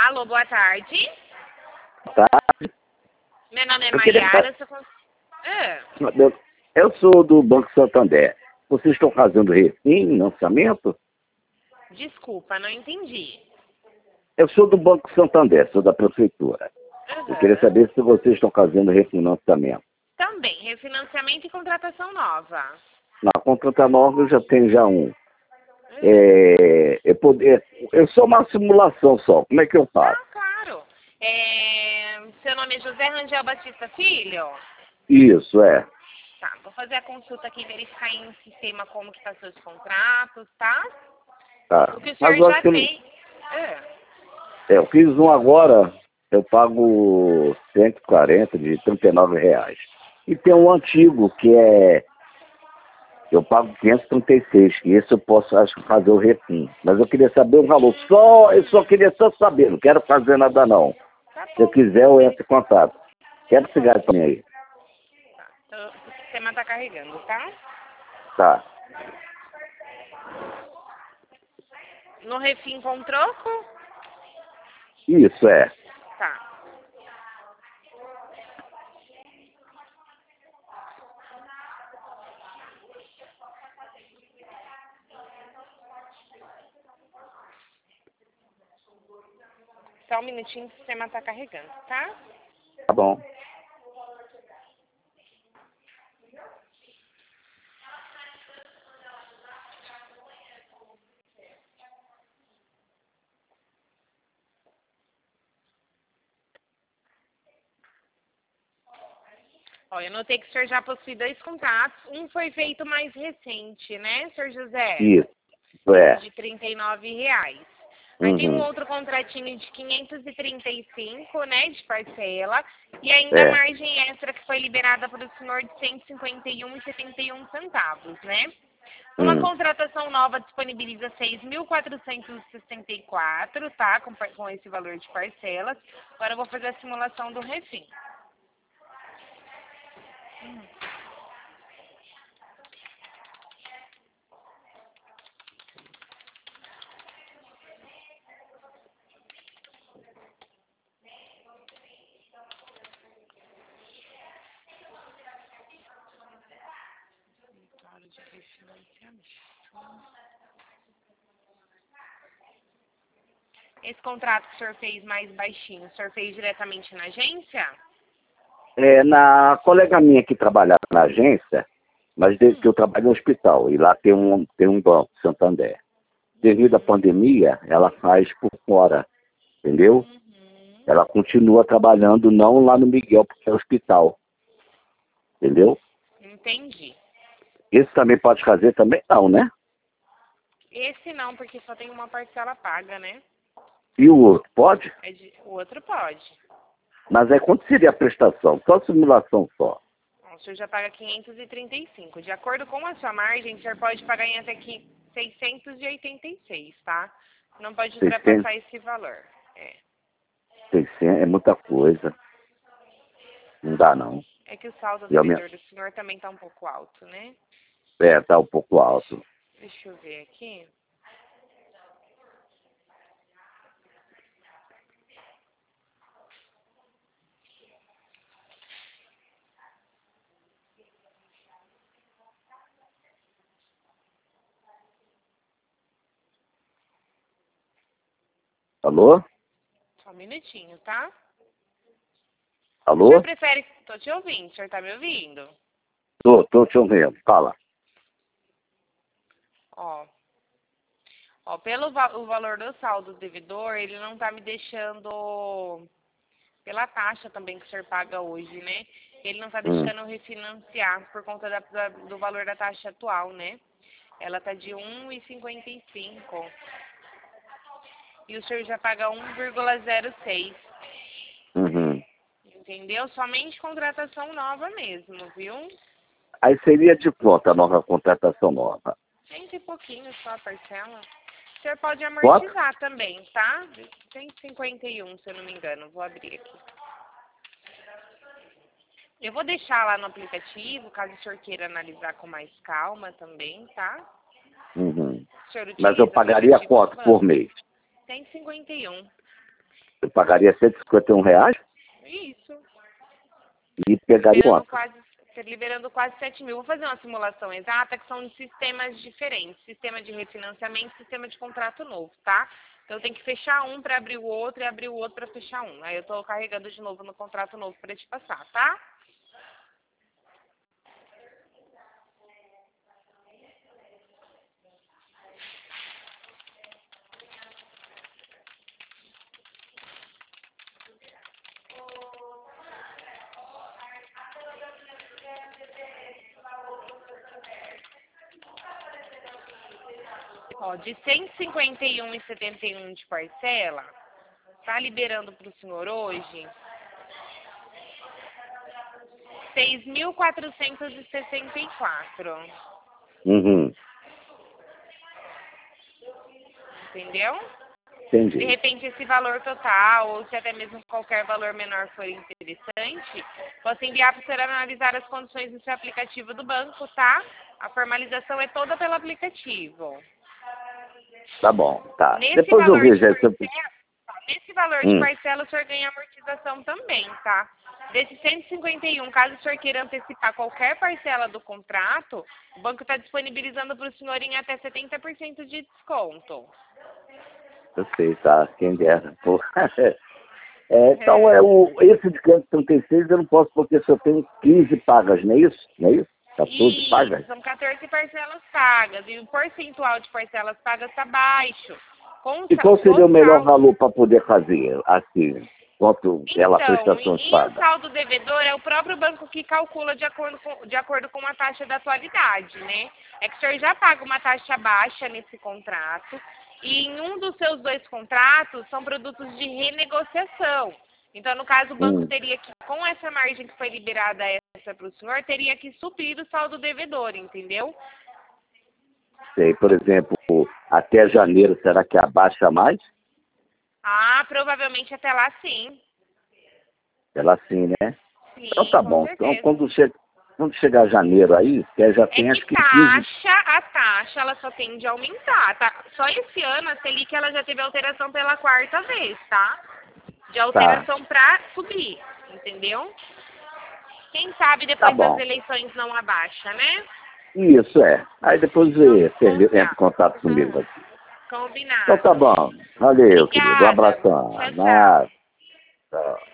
Alô, boa tarde. Tá? Meu nome é Eu queria Maiara. Eu sou do Banco Santander. Vocês estão fazendo refinanciamento? Desculpa, não entendi. Eu sou do Banco Santander, sou da prefeitura. Eu queria Uhum. saber se vocês estão fazendo refinanciamento. Também, refinanciamento e contratação nova. Na contrata nova eu já tenho um. Uhum. Eu sou uma simulação só. Como é que eu faço? Ah, claro. Seu nome é José Rangel Batista Filho? Isso, é. Tá, vou fazer a consulta aqui, verificar em sistema como que tá seus contratos, tá? Tá. O que o Mas senhor eu acho já que fez. eu fiz um agora, eu pago 140 de R$ 39. E tem um antigo que eu pago 536, que esse eu posso, acho que, fazer o refim. Mas eu queria saber o valor. Eu só queria saber, não quero fazer nada não. Tá Se eu bom. quiser, eu entro em contato. Quero cigarro também aí. Então, o sistema tá carregando, tá? Tá. No refim com troco? Isso, é. Tá. Só um minutinho, o sistema tá carregando, tá? Tá bom. Ó, eu notei que o senhor já possui 2 contratos. Um foi feito mais recente, né, senhor José? Isso, Esse é. de R$ 39. Aí tem um Uhum. outro contratinho de 535, né, de parcela. E ainda a É. margem extra que foi liberada para o senhor de 151,71 centavos, né? Uma Hum. contratação nova disponibiliza 6.464, tá? Com esse valor de parcelas. Agora eu vou fazer a simulação do refim. Claro, de refinanciamento. Esse contrato que o senhor fez mais baixinho, o senhor fez diretamente na agência? Na colega minha que trabalha na agência, mas desde que eu trabalho no hospital, e lá tem um banco, Santander. Devido à pandemia, ela faz por fora, entendeu? Uhum. Ela continua trabalhando não lá no Miguel, porque é hospital, entendeu? Entendi. Esse também pode fazer também? Não, né? Esse não, porque só tem uma parcela paga, né? E o outro, pode? O outro pode. Mas quanto seria a prestação? Só simulação só. Bom, o senhor já paga 535. De acordo com a sua margem, o senhor pode pagar em até aqui 686, tá? Não pode 600, ultrapassar esse valor. 600 é muita coisa. Não dá, não. É que o saldo E devedor do senhor também tá um pouco alto, né? tá um pouco alto. Deixa eu ver aqui. Alô? Só um minutinho, tá? O senhor Alô? prefere... Tô te ouvindo, o senhor tá me ouvindo? Tô te ouvindo. Fala. Ó, pelo o valor do saldo devedor, ele não tá me deixando... Pela taxa também que o senhor paga hoje, né? Ele não tá Hum. deixando eu refinanciar por conta do valor da taxa atual, né? Ela tá de 1,55. E o senhor já paga 1,06. Uhum. Entendeu? Somente contratação nova mesmo, viu? Aí seria de quanto a nova contratação nova? 100 e pouquinho só a parcela. O senhor pode Quanto? amortizar também, tá? 151, se eu não me engano. Vou abrir aqui. Eu vou deixar lá no aplicativo, caso o senhor queira analisar com mais calma também, tá? Uhum. O senhor Mas eu utiliza pagaria aplicativo do quanto por banco? mês? 151. Eu pagaria R$ 151 Isso. e pegaria Liberando quanto? liberando quase 7 mil. Vou fazer uma simulação exata, que são de sistemas diferentes. Sistema de refinanciamento, sistema de contrato novo, tá? Então eu tenho que fechar um para abrir o outro e abrir o outro para fechar um. Aí eu tô carregando de novo no contrato novo para te passar, tá? Ó, de 151,71 de parcela, tá liberando para o senhor hoje 6.464. Uhum. Entendeu? De Entendi. repente, esse valor total, ou se até mesmo qualquer valor menor for interessante, posso enviar para o senhor analisar as condições do seu aplicativo do banco, tá? A formalização é toda pelo aplicativo. Tá bom, tá. Nesse Depois eu valor de vejo essa. parcela, nesse valor de Hum. parcela, o senhor ganha amortização também, tá? Desse 151, caso o senhor queira antecipar qualquer parcela do contrato, o banco está disponibilizando para o senhor em até 70% de desconto. Eu sei, tá? Quem dera. Pô. Então, esse de 536 eu não posso, porque se eu tenho 15 pagas, não é isso? Não é isso? 14 pagas? São 14 parcelas pagas e o percentual de parcelas pagas está baixo. E qual seria o melhor valor para poder fazer, assim, quanto ela prestações o pagas? saldo devedor é o próprio banco que calcula de acordo com a taxa da atualidade, né? É que o senhor já paga uma taxa baixa nesse contrato e em um dos seus 2 contratos são produtos de renegociação. Então, no caso, o banco teria que, com essa margem que foi liberada essa para o senhor, teria que suprir o saldo devedor, entendeu? Sei, por exemplo, até janeiro, será que abaixa mais? Ah, provavelmente até lá sim. Ela sim, né? Sim, Então tá com bom. Então certeza. quando chegar janeiro aí, que já É tem acho que que 15. a taxa, ela só tende a aumentar, tá? Só esse ano a Selic, ela já teve alteração pela 4ª vez, tá? De Tá, alteração pra subir, entendeu? Quem sabe tá depois das bom. eleições não abaixa, né? Isso é. Aí depois Vamos você entra em encontrar. contato comigo aqui. Então tá Combinado. bom. Valeu, querido. Um Obrigada. abração. Tchau, tchau. Nada. Tchau.